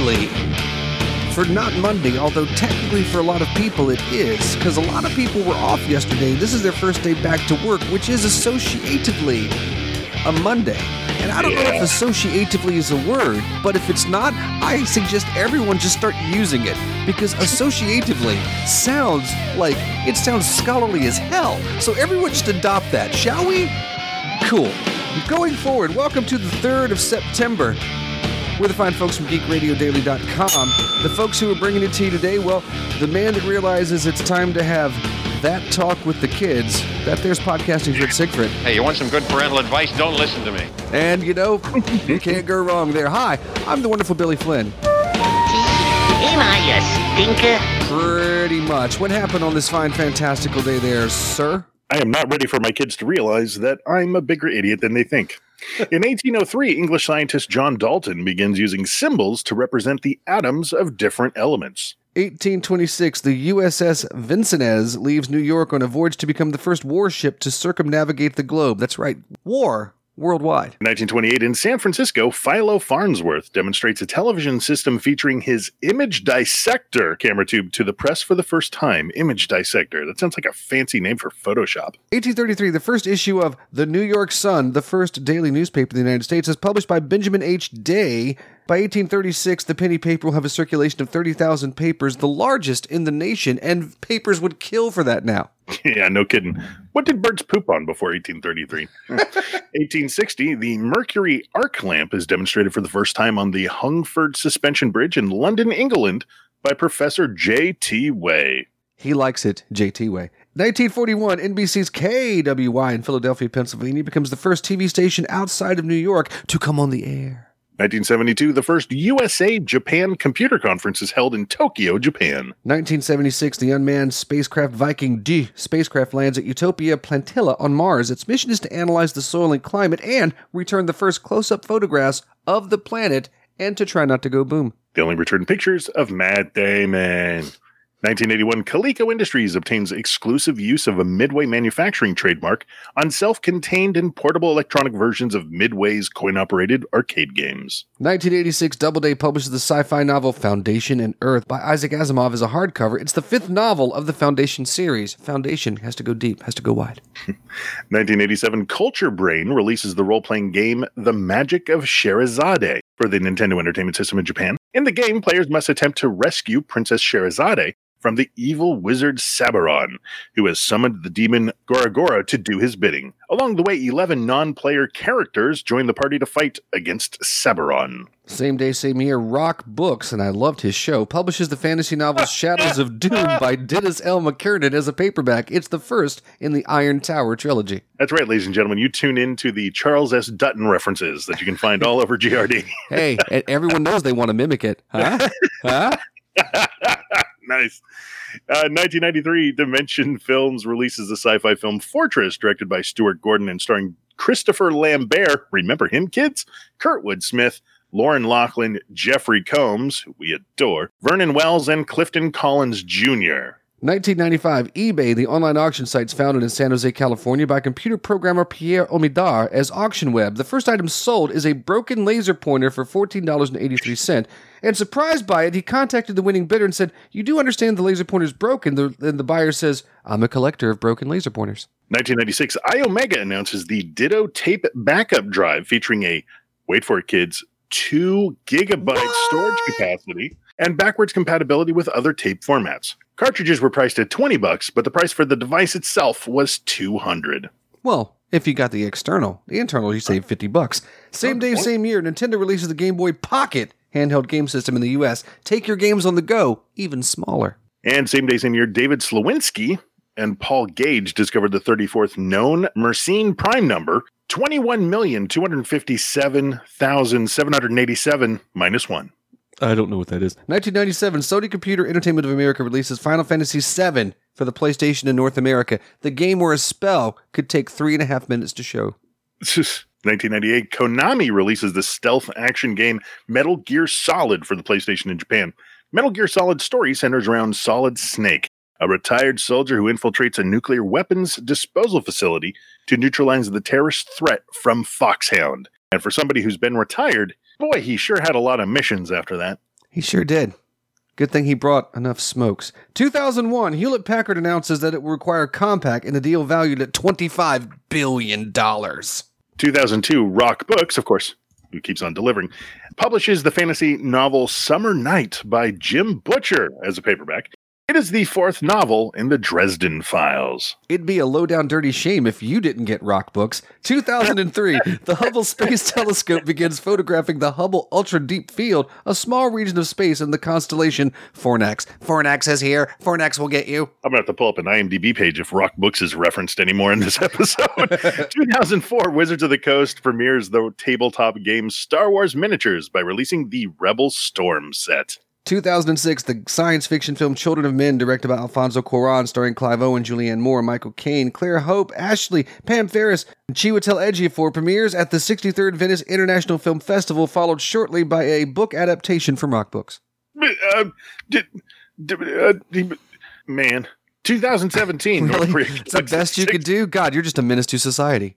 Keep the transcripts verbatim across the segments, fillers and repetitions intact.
daily for not Monday, although technically for a lot of people it is, because a lot of people were off yesterday. This is their first day back to work, which is associatively a Monday. And I don't yeah. know if associatively is a word, but if it's not, I suggest everyone just start using it, because associatively sounds like, it sounds scholarly as hell. So everyone just adopt that, shall we? Cool. Going forward, welcome to the third of September. We're the fine folks from geek radio daily dot com. The folks who are bringing it to you today, well, the man that realizes it's time to have that talk with the kids. That there's podcasting's Rick Siegfried. Hey, you want some good parental advice? Don't listen to me. And, you know, you can't go wrong there. Hi, I'm the wonderful Billy Flynn. Am I a stinker? Pretty much. What happened on this fine, fantastical day there, sir? I am not ready for my kids to realize that I'm a bigger idiot than they think. In eighteen oh three, English scientist John Dalton begins using symbols to represent the atoms of different elements. eighteen twenty-six, the U S S Vincennes leaves New York on a voyage to become the first warship to circumnavigate the globe. That's right, war worldwide. nineteen twenty-eight, in San Francisco, Philo Farnsworth demonstrates a television system featuring his image dissector camera tube to the press for the first time. Image dissector. That sounds like a fancy name for Photoshop. eighteen thirty-three, the first issue of The New York Sun, the first daily newspaper in the United States, is published by Benjamin H. Day. By eighteen thirty-six, the penny paper will have a circulation of thirty thousand papers, the largest in the nation, and papers would kill for that now. Yeah, no kidding. What did birds poop on before eighteen thirty-three? eighteen sixty, the Mercury arc lamp is demonstrated for the first time on the Hungford Suspension Bridge in London, England, by Professor J T Way. He likes it, J T Way. nineteen forty-one, N B C's K W Y in Philadelphia, Pennsylvania, becomes the first T V station outside of New York to come on the air. nineteen seventy-two, the first U S A-Japan computer conference is held in Tokyo, Japan. nineteen seventy-six, the unmanned spacecraft Viking D spacecraft lands at Utopia Plantilla on Mars. Its mission is to analyze the soil and climate and return the first close-up photographs of the planet and to try not to go boom. They only returned pictures of Matt Damon. nineteen eighty-one, Coleco Industries obtains exclusive use of a Midway manufacturing trademark on self-contained and portable electronic versions of Midway's coin-operated arcade games. nineteen eighty-six, Doubleday publishes the sci-fi novel Foundation and Earth by Isaac Asimov as a hardcover. It's the fifth novel of the Foundation series. Foundation has to go deep, has to go wide. nineteen eighty-seven, Culture Brain releases the role-playing game The Magic of Sherazade for the Nintendo Entertainment System in Japan. In the game, players must attempt to rescue Princess Sherazade from the evil wizard Sabaron, who has summoned the demon Goragora to do his bidding. Along the way, eleven non-player characters join the party to fight against Sabaron. Same day, same year, Rock Books, and I loved his show, publishes the fantasy novel Shadows of Doom by Dennis L. McKernan as a paperback. It's the first in the Iron Tower trilogy. That's right, ladies and gentlemen. You tune in to the Charles S. Dutton references that you can find all over G R D. Hey, everyone knows they want to mimic it. Huh? Huh? Nice. Uh, nineteen ninety-three, Dimension Films releases the sci-fi film Fortress, directed by Stuart Gordon and starring Christopher Lambert. Remember him, kids? Kurtwood Smith, Lauren Laughlin, Jeffrey Combs, who we adore, Vernon Wells, and Clifton Collins Junior nineteen ninety-five, eBay, the online auction site founded in San Jose, California by computer programmer Pierre Omidar as AuctionWeb. The first item sold is a broken laser pointer for fourteen dollars and eighty-three cents. And surprised by it, he contacted the winning bidder and said, "You do understand the laser pointer's broken?" The, and the buyer says, "I'm a collector of broken laser pointers." nineteen ninety-six, iOmega announces the Ditto Tape Backup Drive featuring a, wait for it kids, two gigabyte what? storage capacity and backwards compatibility with other tape formats. Cartridges were priced at twenty bucks, but the price for the device itself was two hundred. Well, if you got the external, the internal you save fifty bucks. Same day, same year, Nintendo releases the Game Boy Pocket handheld game system in the U S. Take your games on the go, even smaller. And same day, same year, David Slawinski and Paul Gage discovered the thirty-fourth known Mersenne prime number, twenty-one million, two hundred fifty-seven thousand, seven hundred eighty-seven minus one. I don't know what that is. nineteen ninety-seven, Sony Computer Entertainment of America releases Final Fantasy seven for the PlayStation in North America. The game where a spell could take three and a half minutes to show. nineteen ninety-eight, Konami releases the stealth action game Metal Gear Solid for the PlayStation in Japan. Metal Gear Solid's story centers around Solid Snake, a retired soldier who infiltrates a nuclear weapons disposal facility to neutralize the terrorist threat from Foxhound. And for somebody who's been retired, boy, he sure had a lot of missions after that. He sure did. Good thing he brought enough smokes. two thousand one, Hewlett-Packard announces that it will require Compaq in a deal valued at twenty-five billion dollars. two thousand two, Rock Books, of course, who keeps on delivering, publishes the fantasy novel Summer Night by Jim Butcher as a paperback. It is the fourth novel in the Dresden Files. It'd be a low-down dirty shame if you didn't get Rock Books. two thousand three, the Hubble Space Telescope begins photographing the Hubble Ultra Deep Field, a small region of space in the constellation Fornax. Fornax is here. Fornax will get you. I'm going to have to pull up an IMDb page if Rock Books is referenced anymore in this episode. two thousand four, Wizards of the Coast premieres the tabletop game Star Wars Miniatures by releasing the Rebel Storm set. two thousand six, the science fiction film Children of Men, directed by Alfonso Cuarón, starring Clive Owen, Julianne Moore, Michael Caine, Claire Hope, Ashley, Pam Ferris, and Chiwetel Ejiofor, premieres at the sixty-third Venice International Film Festival, followed shortly by a book adaptation from Rock Books. Uh, did, did, uh, did, man, two thousand seventeen. Really? North Korea It's the best you could do? God, you're just a menace to society.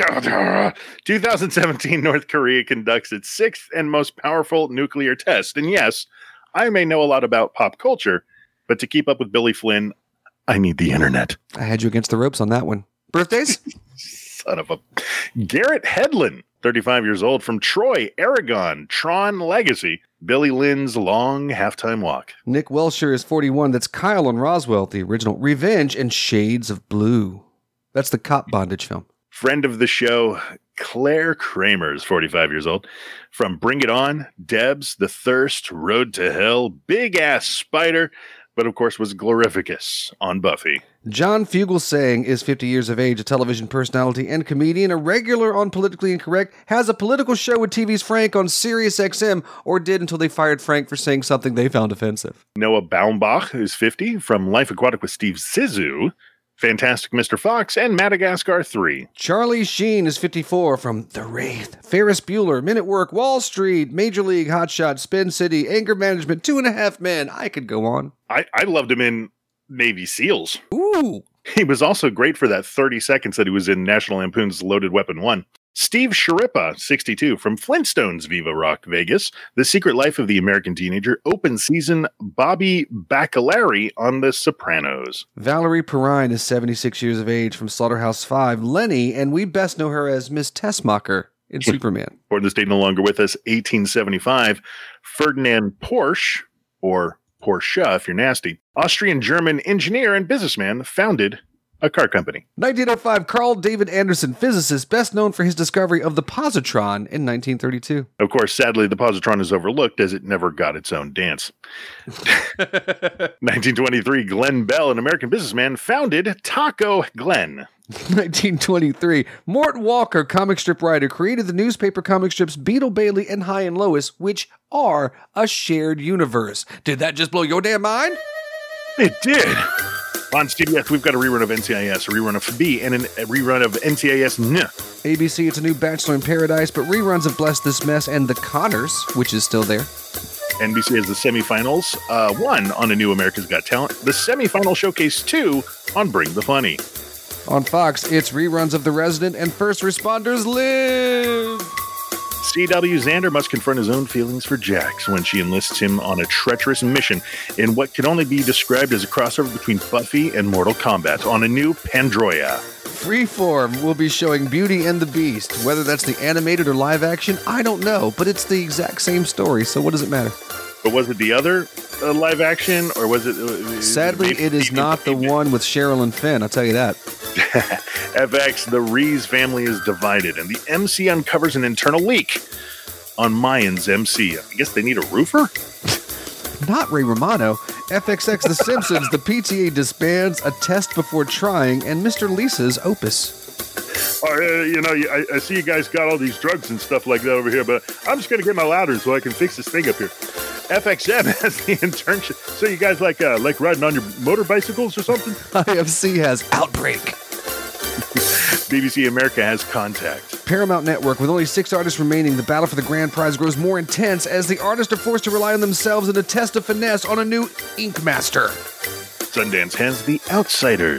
two thousand seventeen, North Korea conducts its sixth and most powerful nuclear test. And yes, I may know a lot about pop culture, but to keep up with Billy Flynn, I need the internet. I had you against the ropes on that one. Birthdays? Son of a... Garrett Hedlund, thirty-five years old, from Troy, Aragon, Tron Legacy, Billy Lynn's Long Halftime Walk. Nick Welsher is forty-one. That's Kyle on Roswell, the original Revenge and Shades of Blue. That's the cop bondage film. Friend of the show, Claire Kramer is forty-five years old. From Bring It On, Debs, The Thirst, Road to Hell, Big Ass Spider, but of course was Glorificus on Buffy. John Fugelsang is fifty years of age, a television personality and comedian, a regular on Politically Incorrect, has a political show with T V's Frank on Sirius X M, or did until they fired Frank for saying something they found offensive. Noah Baumbach is fifty, from Life Aquatic with Steve Zissou, Fantastic Mister Fox, and Madagascar three. Charlie Sheen is fifty-four, from The Wraith, Ferris Bueller, Men at Work, Wall Street, Major League, Hot Shot, Spin City, Anger Management, Two and a Half Men. I could go on. I, I loved him in Navy SEALs. Ooh. He was also great for that thirty seconds that he was in National Lampoon's Loaded Weapon one. Steve Sharippa, sixty-two, from Flintstones Viva Rock Vegas, The Secret Life of the American Teenager, open season Bobby Bacalari on The Sopranos. Valerie Perrine is seventy-six years of age, from Slaughterhouse five, Lenny, and we best know her as Miss Tessmacher in Superman. Born this date no longer with us, eighteen seventy-five, Ferdinand Porsche, or Porsche if you're nasty, Austrian-German engineer and businessman, founded a car company. nineteen oh five, Carl David Anderson, physicist, best known for his discovery of the positron in nineteen thirty-two. Of course, sadly, the positron is overlooked as it never got its own dance. nineteen twenty-three, Glenn Bell, an American businessman, founded Taco Glen. nineteen twenty-three, Mort Walker, comic strip writer, created the newspaper comic strips Beetle Bailey and High and Lois, which are a shared universe. Did that just blow your damn mind? It did. On C B S, we've got a rerun of N C I S, a rerun of B, and an, a rerun of N C I S N. A B C, it's a new Bachelor in Paradise, but reruns of Bless This Mess and The Connors, which is still there. N B C has the semifinals, uh, one on A New America's Got Talent, the semifinal showcase two on Bring the Funny. On Fox, it's reruns of The Resident and First Responders Live. C W Xander must confront his own feelings for Jax when she enlists him on a treacherous mission in what can only be described as a crossover between Buffy and Mortal Kombat on a new Pandroya. Freeform will be showing Beauty and the Beast. Whether that's the animated or live action, I don't know, but it's the exact same story, so what does it matter? But was it the other uh, live action, or was it... Uh, Sadly, it is not the one with Cheryl and Finn, I'll tell you that. F X, the Reese family is divided, and the M C uncovers an internal leak on Mayans M C. I guess they need a roofer? Not Ray Romano. F X X The Simpsons, the P T A disbands, A Test Before Trying, and Mister Lisa's Opus. Oh, uh, you know, I, I see you guys got all these drugs and stuff like that over here, but I'm just going to get my ladder so I can fix this thing up here. F X M has the internship. So you guys like uh, like riding on your motor bicycles or something? I F C has Outbreak. B B C America has Contact. Paramount Network, with only six artists remaining, the battle for the grand prize grows more intense as the artists are forced to rely on themselves in a test of finesse on a new Ink Master. Sundance has The Outsiders.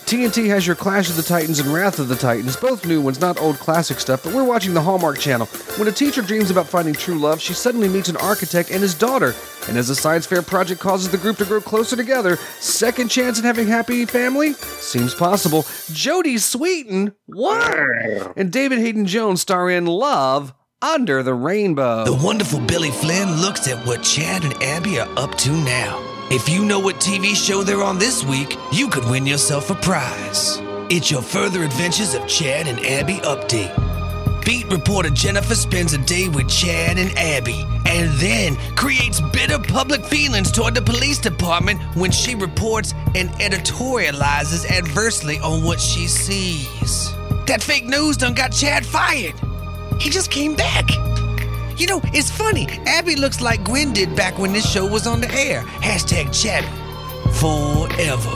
T N T has your Clash of the Titans and Wrath of the Titans, both new ones, not old classic stuff, but we're watching the Hallmark Channel. When a teacher dreams about finding true love, she suddenly meets an architect and his daughter. And as a science fair project causes the group to grow closer together, second chance at having happy family? Seems possible. Jodie Sweetin, what? And David Hayden Jones star in Love Under the Rainbow. The wonderful Billy Flynn looks at what Chad and Abby are up to now. If you know what T V show they're on this week, you could win yourself a prize. It's your Further Adventures of Chad and Abby update. Beat reporter Jennifer spends a day with Chad and Abby and then creates bitter public feelings toward the police department when she reports and editorializes adversely on what she sees. That fake news done got Chad fired. He just came back. You know, it's funny. Abby looks like Gwen did back when this show was on the air. Hashtag Chad forever.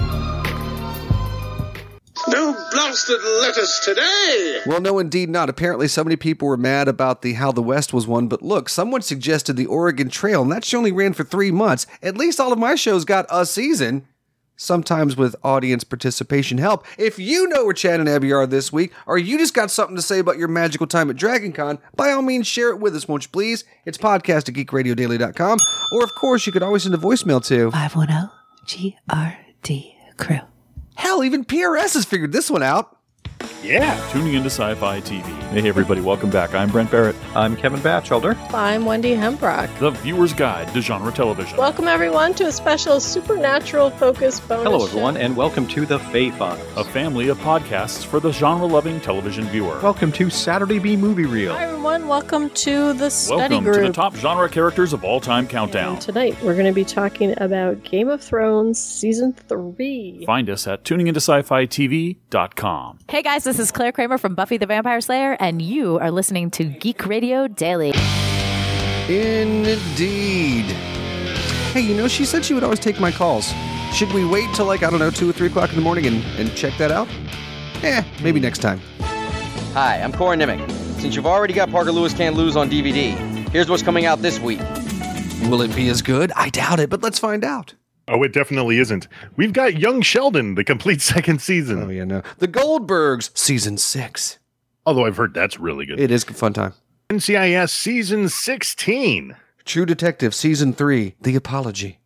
No blasted letters today! Well, no, indeed not. Apparently, so many people were mad about the How the West was won, but look, someone suggested the Oregon Trail, and that show only ran for three months. At least all of my shows got a season. Sometimes with audience participation help. If you know where Chad and Abby are this week, or you just got something to say about your magical time at DragonCon, by all means share it with us, won't you please? It's podcast at geek radio daily dot com, or of course you could always send a voicemail to five one zero G R D Crew. Hell, even P R S has figured this one out. Yeah. Tuning into Sci-Fi T V. Hey everybody, welcome back. I'm Brent Barrett. I'm Kevin Batchelder. I'm Wendy Hembrock. The Viewer's Guide to Genre Television. Welcome everyone to a special supernatural focused bonus Hello everyone, show. and welcome to the Fae Files, a family of podcasts for the genre-loving television viewer. Welcome to Saturday B Movie Reel. Hi everyone, welcome to the study welcome group. to the top genre characters of all time countdown. And tonight we're going to be talking about Game of Thrones Season three. Find us at tuning into sci fi t v dot com. Hey guys, this is Claire Kramer from Buffy the Vampire Slayer, and you are listening to Geek Radio Daily. Indeed. Hey, you know, she said she would always take my calls. Should we wait till like, I don't know, two or three o'clock in the morning and, and check that out? Eh, maybe next time. Hi, I'm Corey Nimmick. Since you've already got Parker Lewis Can't Lose on D V D, here's what's coming out this week. Will it be as good? I doubt it, but let's find out. Oh, it definitely isn't. We've got Young Sheldon, the complete second season. Oh, yeah, no. The Goldbergs, season six. Although I've heard that's really good. It is a fun time. N C I S season sixteen. True Detective, season three, The Apology.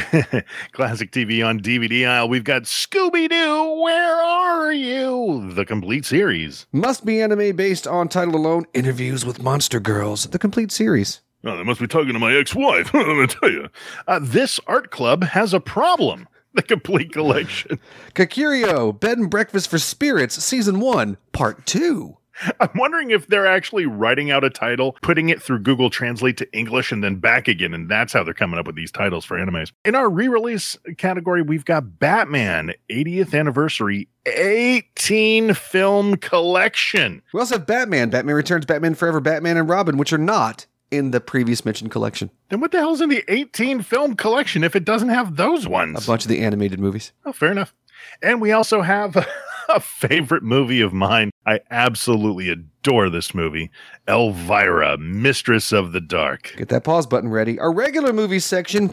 Classic T V on D V D aisle. We've got Scooby-Doo, Where Are You? The complete series. Must be anime based on title alone, Interviews with Monster Girls, the complete series. Oh, they must be talking to my ex-wife. I'm going to tell you. Uh, this art club has a problem. The complete collection. Kakirio, Bed and Breakfast for Spirits, Season one, Part two. I'm wondering if they're actually writing out a title, putting it through Google Translate to English, and then back again, and that's how they're coming up with these titles for animes. In our re-release category, we've got Batman, eightieth Anniversary, eighteen film collection. We also have Batman, Batman Returns, Batman Forever, Batman and Robin, which are not in the previous mentioned collection. Then what the hell's in the eighteen film collection if it doesn't have those ones? A bunch of the animated movies. Oh, fair enough. And we also have a favorite movie of mine. I absolutely adore this movie. Elvira, Mistress of the Dark. Get that pause button ready. Our regular movie section,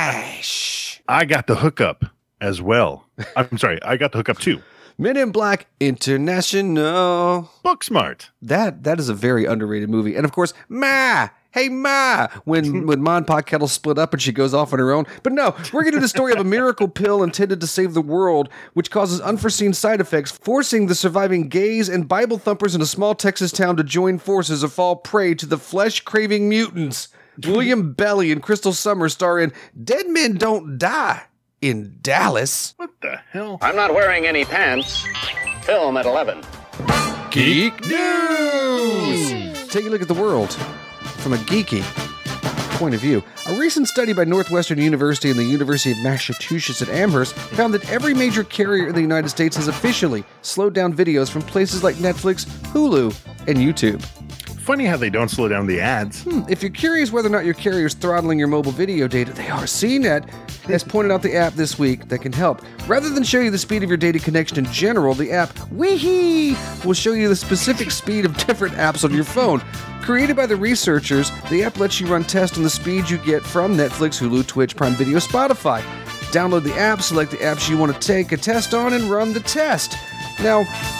Cash. I got the hookup as well. I'm sorry, I got the hookup too. Men in Black International. Booksmart. That that is a very underrated movie. And of course, Ma. Hey, Ma, when, when Ma and Pa Kettle split up and she goes off on her own. But no, we're going to do the story of a miracle pill intended to save the world, which causes unforeseen side effects, forcing the surviving gays and Bible thumpers in a small Texas town to join forces or fall prey to the flesh-craving mutants. William Belly and Crystal Summers star in Dead Men Don't Die in Dallas. What the hell? I'm not wearing any pants. Film at eleven. Geek News! Take a look at the world from a geeky point of view. A recent study by Northwestern University and the University of Massachusetts at Amherst found that every major carrier in the United States has officially slowed down videos from places like Netflix, Hulu, and YouTube. Funny how they don't slow down the ads. Hmm, if you're curious whether or not your carrier is throttling your mobile video data, they are. C net has pointed out the app this week that can help. Rather than show you the speed of your data connection in general, the app Weehee will show you the specific speed of different apps on your phone. Created by the researchers, the app lets you run tests on the speed you get from Netflix, Hulu, Twitch, Prime Video, Spotify. download the app, select the apps you want to take a test on, and run the test. Now,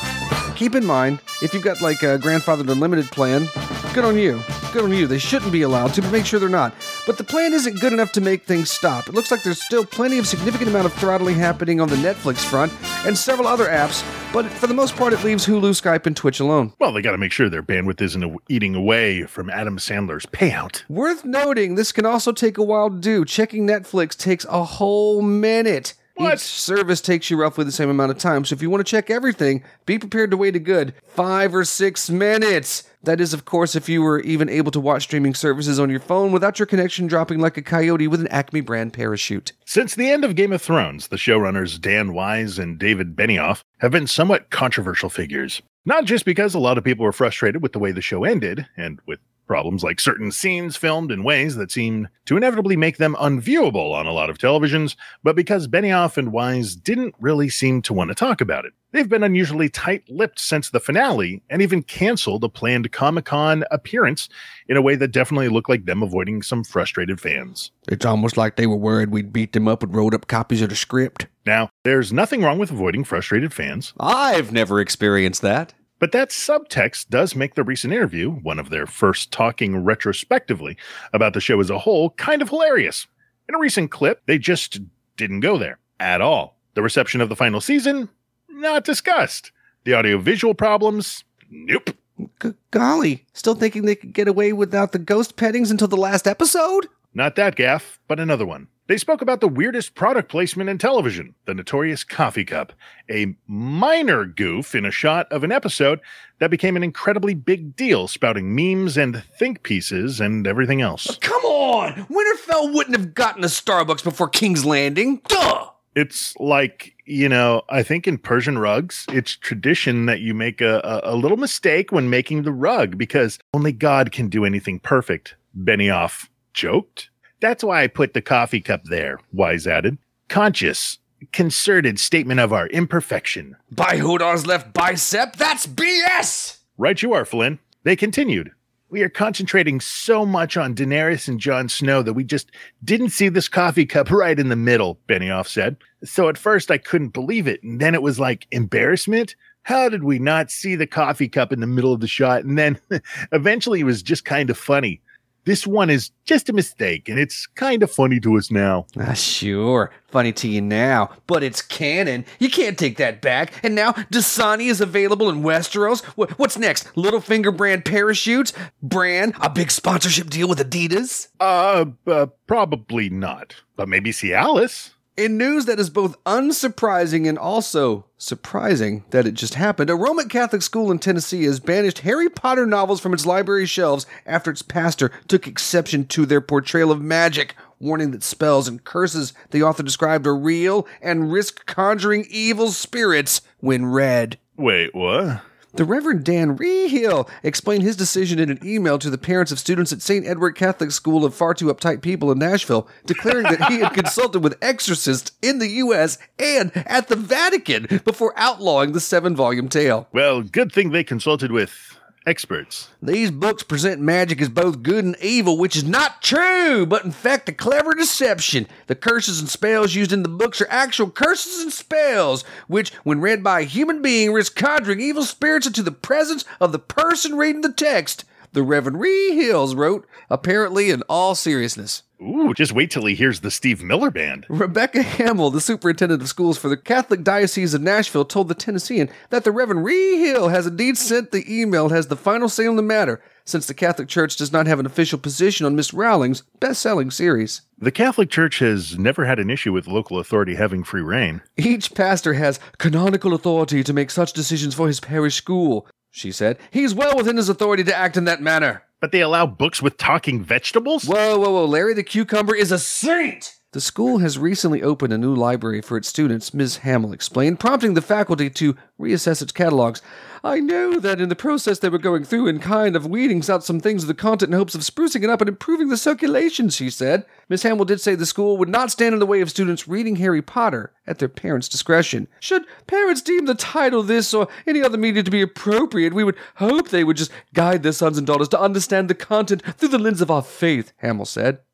keep in mind, if you've got like a grandfathered unlimited plan, good on you. Good on you. They shouldn't be allowed to, but make sure they're not. But the plan isn't good enough to make things stop. It looks like there's still plenty of significant amount of throttling happening on the Netflix front and several other apps, but for the most part, it leaves Hulu, Skype, and Twitch alone. Well, they got to make sure their bandwidth isn't eating away from Adam Sandler's payout. Worth noting, this can also take a while to do. Checking Netflix takes a whole minute. What? Each service takes you roughly the same amount of time, so if you want to check everything, be prepared to wait a good five or six minutes. That is, of course, if you were even able to watch streaming services on your phone without your connection dropping like a coyote with an Acme brand parachute. Since the end of Game of Thrones, the showrunners Dan Wise and David Benioff have been somewhat controversial figures. Not just because a lot of people were frustrated with the way the show ended, and with problems like certain scenes filmed in ways that seem to inevitably make them unviewable on a lot of televisions, but because Benioff and Wise didn't really seem to want to talk about it. They've been unusually tight-lipped since the finale, and even canceled a planned Comic-Con appearance in a way that definitely looked like them avoiding some frustrated fans. It's almost like they were worried we'd beat them up and wrote up copies of the script. Now, there's nothing wrong with avoiding frustrated fans. I've never experienced that. But that subtext does make the recent interview, one of their first talking retrospectively about the show as a whole, kind of hilarious. In a recent clip, they just didn't go there at all. The reception of the final season, not discussed. The audio-visual problems, nope. G- golly, still thinking they could get away without the ghost pettings until the last episode? Not that gaffe, but another one. They spoke about the weirdest product placement in television, the notorious coffee cup, a minor goof in a shot of an episode that became an incredibly big deal, spouting memes and think pieces and everything else. Come on! Winterfell wouldn't have gotten a Starbucks before King's Landing. Duh! It's like, you know, I think in Persian rugs, it's tradition that you make a, a, a little mistake when making the rug because only God can do anything perfect, Benioff joked. That's why I put the coffee cup there, Wise added. Conscious, concerted statement of our imperfection. By Hodor's left bicep, that's B S! Right you are, Flynn. They continued. We are concentrating so much on Daenerys and Jon Snow that we just didn't see this coffee cup right in the middle, Benioff said. So at first I couldn't believe it, and then it was like embarrassment. How did we not see the coffee cup in the middle of the shot? And then eventually it was just kind of funny. This one is just a mistake, and it's kind of funny to us now. Ah, sure. Funny to you now, but it's canon. You can't take that back. And now Dasani is available in Westeros. What, what's next? Littlefinger brand parachutes? Bran, a big sponsorship deal with Adidas? Uh, uh probably not. But maybe Cialis. In news that is both unsurprising and also surprising that it just happened, a Roman Catholic school in Tennessee has banished Harry Potter novels from its library shelves after its pastor took exception to their portrayal of magic, warning that spells and curses the author described are real and risk conjuring evil spirits when read. Wait, what? The Reverend Dan Rehill explained his decision in an email to the parents of students at Saint Edward Catholic School of Far Too Uptight People in Nashville, declaring that he had consulted with exorcists in the U S and at the Vatican before outlawing the seven-volume tale. Well, good thing they consulted with experts. These books present magic as both good and evil, which is not true, but in fact a clever deception. The curses and spells used in the books are actual curses and spells, which, when read by a human being, risk conjuring evil spirits into the presence of the person reading the text, the Reverend Rehills wrote, apparently in all seriousness. Ooh, just wait till he hears the Steve Miller Band. Rebecca Hamill, the superintendent of schools for the Catholic Diocese of Nashville, told the Tennessean that the Reverend Rehill has indeed sent the email and has the final say on the matter, since the Catholic Church does not have an official position on Miss Rowling's best-selling series. The Catholic Church has never had an issue with local authority having free reign. Each pastor has canonical authority to make such decisions for his parish school, she said. He's well within his authority to act in that manner. But they allow books with talking vegetables? Whoa, whoa, whoa. Larry the Cucumber is a saint! The school has recently opened a new library for its students, Miz Hamill explained, prompting the faculty to reassess its catalogs. I know that in the process they were going through and kind of weeding out some things of the content in hopes of sprucing it up and improving the circulation, she said. Miz Hamill did say the school would not stand in the way of students reading Harry Potter at their parents' discretion. Should parents deem the title, this, or any other media to be appropriate, we would hope they would just guide their sons and daughters to understand the content through the lens of our faith, Hamill said.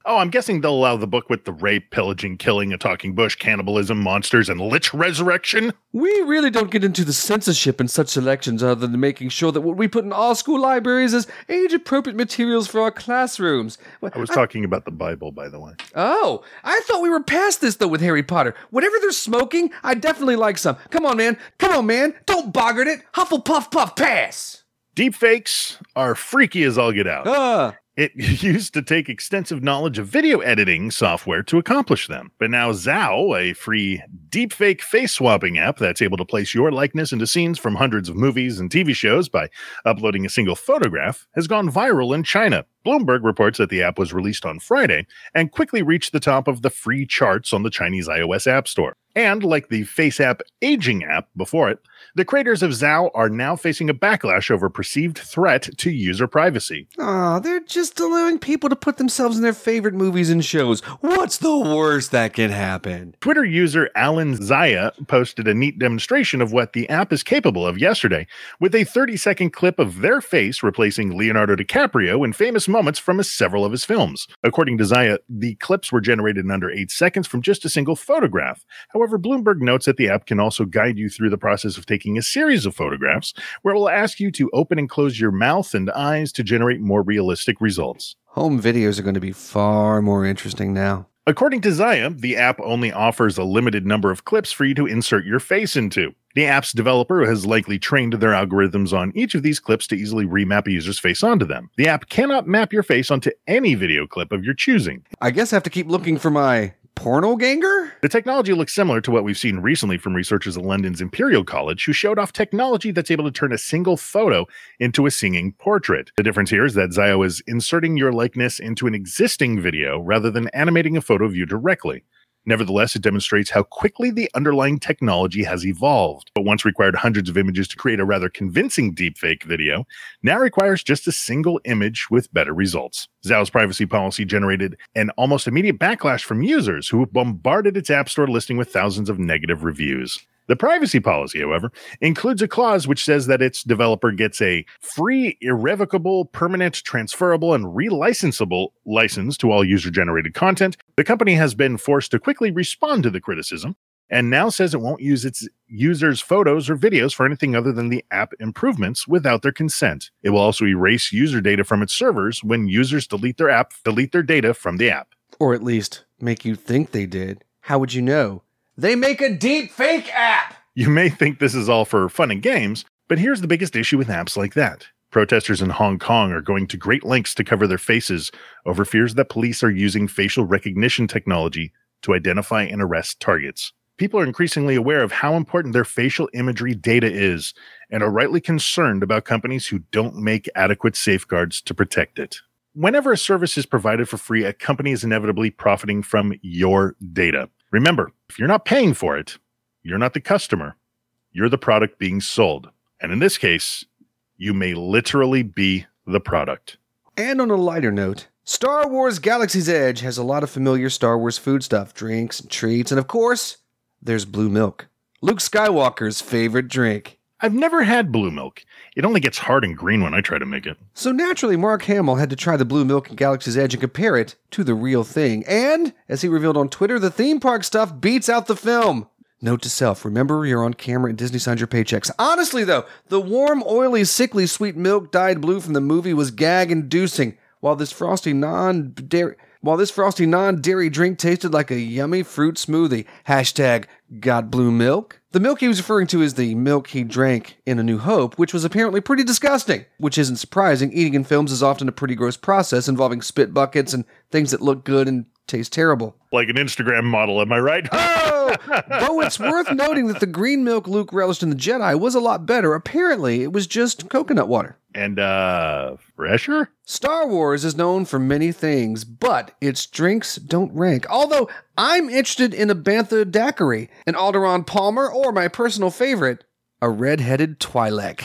Oh, I'm guessing they'll allow the book with the rape, pillaging, killing, a talking bush, cannibalism, monsters, and lich resurrection. We really don't get into the censorship in such selections other than making sure that what we put in all school libraries is age-appropriate materials for our classrooms. I was talking about the Bible, by the way. Oh, I thought we were past this, though, with Harry Potter. Whatever they're smoking, I definitely like some. Come on, man. Come on, man. Don't boggart it. Hufflepuff puff pass. Deepfakes are freaky as all get out. Ah. It used to take extensive knowledge of video editing software to accomplish them. But now Zao, a free deepfake face swapping app that's able to place your likeness into scenes from hundreds of movies and T V shows by uploading a single photograph, has gone viral in China. Bloomberg reports that the app was released on Friday and quickly reached the top of the free charts on the Chinese iOS App Store. And like the Face App Aging app before it, the creators of Zao are now facing a backlash over perceived threat to user privacy. Aw, they're just allowing people to put themselves in their favorite movies and shows. What's the worst that can happen? Twitter user Alan Zaya posted a neat demonstration of what the app is capable of yesterday, with a thirty-second clip of their face replacing Leonardo DiCaprio in famous moments from several of his films. According to Zaya, the clips were generated in under eight seconds from just a single photograph. However, Bloomberg notes that the app can also guide you through the process of taking a series of photographs, where it will ask you to open and close your mouth and eyes to generate more realistic results. Home videos are going to be far more interesting now. According to Zaya, the app only offers a limited number of clips for you to insert your face into. The app's developer has likely trained their algorithms on each of these clips to easily remap a user's face onto them. The app cannot map your face onto any video clip of your choosing. I guess I have to keep looking for my porno ganger? The technology looks similar to what we've seen recently from researchers at London's Imperial College, who showed off technology that's able to turn a single photo into a singing portrait. The difference here is that Zio is inserting your likeness into an existing video rather than animating a photo of you directly. Nevertheless, it demonstrates how quickly the underlying technology has evolved. But once required hundreds of images to create a rather convincing deepfake video, now requires just a single image with better results. Zhao's privacy policy generated an almost immediate backlash from users who bombarded its App Store listing with thousands of negative reviews. The privacy policy, however, includes a clause which says that its developer gets a free, irrevocable, permanent, transferable, and relicensable license to all user-generated content. The company has been forced to quickly respond to the criticism, and now says it won't use its users' photos or videos for anything other than the app improvements without their consent. It will also erase user data from its servers when users delete their app, delete their data from the app. Or at least make you think they did. How would you know? They make a deep fake app! You may think this is all for fun and games, but here's the biggest issue with apps like that. Protesters in Hong Kong are going to great lengths to cover their faces over fears that police are using facial recognition technology to identify and arrest targets. People are increasingly aware of how important their facial imagery data is and are rightly concerned about companies who don't make adequate safeguards to protect it. Whenever a service is provided for free, a company is inevitably profiting from your data. Remember, if you're not paying for it, you're not the customer. You're the product being sold. And in this case, you may literally be the product. And on a lighter note, Star Wars Galaxy's Edge has a lot of familiar Star Wars food stuff, drinks, and treats, and of course, there's blue milk. Luke Skywalker's favorite drink. I've never had blue milk. It only gets hard and green when I try to make it. So naturally, Mark Hamill had to try the blue milk in Galaxy's Edge and compare it to the real thing. And, as he revealed on Twitter, the theme park stuff beats out the film. Note to self, remember you're on camera and Disney signs your paychecks. Honestly though, the warm, oily, sickly sweet milk dyed blue from the movie was gag-inducing, while this frosty non-dairy... While this frosty non-dairy drink tasted like a yummy fruit smoothie. Hashtag got blue milk. The milk he was referring to is the milk he drank in A New Hope, which was apparently pretty disgusting. Which isn't surprising, eating in films is often a pretty gross process involving spit buckets and things that look good and taste terrible. Like an Instagram model, am I right? Oh! Though it's worth noting that the green milk Luke relished in The Jedi was a lot better. Apparently, it was just coconut water. And, uh, fresher? Star Wars is known for many things, but its drinks don't rank. Although, I'm interested in a Bantha Daiquiri, an Alderaan Palmer, or my personal favorite, a red-headed Twi'lek.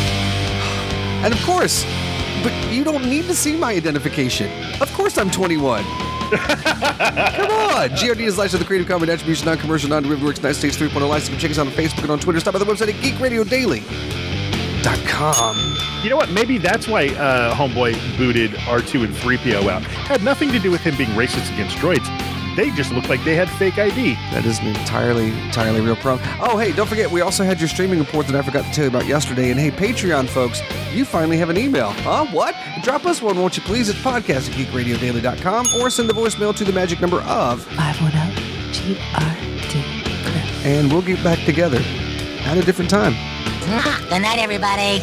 And of course, but you don't need to see my identification. Of course I'm twenty-one. Come on! G R D is licensed with the Creative Commons Attribution, Non-Commercial, Non-Derivative Works, United States three point oh license. You can check us out on Facebook and on Twitter. Stop by the website at geek radio daily dot com. You know what? Maybe that's why uh, Homeboy booted R two and three P O out. It had nothing to do with him being racist against droids. They just looked like they had fake I D. That is an entirely, entirely real problem. Oh, hey, don't forget, we also had your streaming report that I forgot to tell you about yesterday. And hey, Patreon folks, you finally have an email. Huh? What? Drop us one, won't you please? It's podcast at geek radio daily dot com or send the voicemail to the magic number of five one zero G R D Crew. And we'll get back together at a different time. Good night, everybody.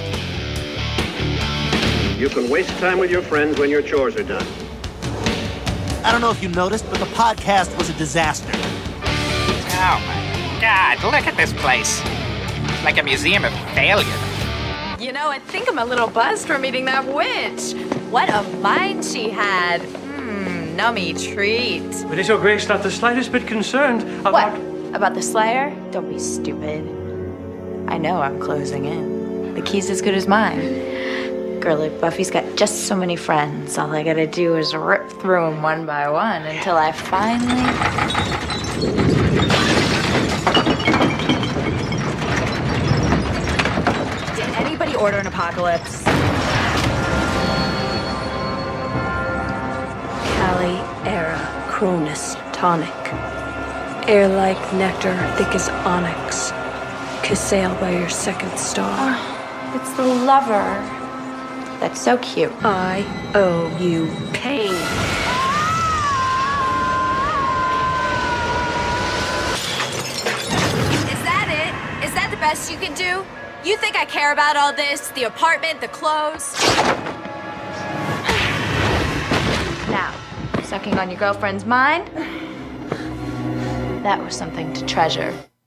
You can waste time with your friends when your chores are done. I don't know if you noticed, but the podcast was a disaster. Oh my God, look at this place. It's like a museum of failure. You know, I think I'm a little buzzed from meeting that witch. What a mind she had. Mmm, nummy treat. But is your grace not the slightest bit concerned about... What? About the Slayer? Don't be stupid. I know I'm closing in. The key's as good as mine. Girly, Buffy's got just so many friends. All I gotta do is rip through them one by one until I finally... Did anybody order an apocalypse? Kali Era Cronus Tonic. Air like nectar, thick as onyx. Could sail by your second star. Oh, it's the lover. That's so cute. I owe you pain. Is that it? Is that the best you can do? You think I care about all this? The apartment, the clothes? Now, sucking on your girlfriend's mind? That was something to treasure.